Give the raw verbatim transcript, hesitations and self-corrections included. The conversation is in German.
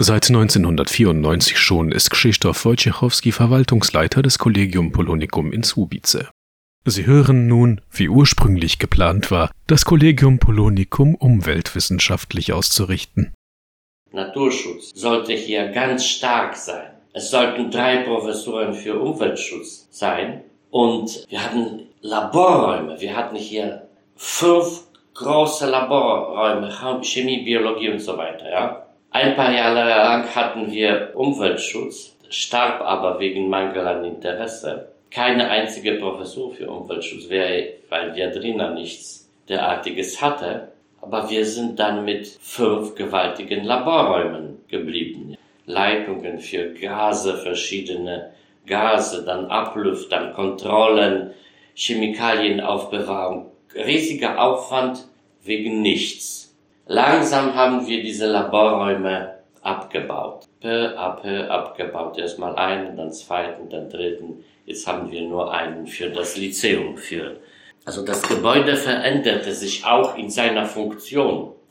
Seit neunzehnhundertvierundneunzig schon ist Krzysztof Wojciechowski Verwaltungsleiter des Collegium Polonicum in Słubice. Sie hören nun, wie ursprünglich geplant war, das Collegium Polonicum umweltwissenschaftlich auszurichten. Naturschutz sollte hier ganz stark sein. Es sollten drei Professuren für Umweltschutz sein und wir hatten Laborräume. Wir hatten hier fünf große Laborräume, Chemie, Biologie und so weiter, ja. Ein paar Jahre lang hatten wir Umweltschutz, starb aber wegen Mangel an Interesse. Keine einzige Professur für Umweltschutz, weil Viadrina nichts derartiges hatte. Aber wir sind dann mit fünf gewaltigen Laborräumen geblieben. Leitungen für Gase, verschiedene Gase, dann Abluft, dann Kontrollen, Chemikalienaufbewahrung. Riesiger Aufwand wegen nichts. Langsam haben wir diese Laborräume abgebaut. Peu à peu abgebaut. Erstmal einen, dann zweiten, dann dritten. Jetzt haben wir nur einen für das Lyzeum. Für. Also das Gebäude veränderte sich auch in seiner Funktion.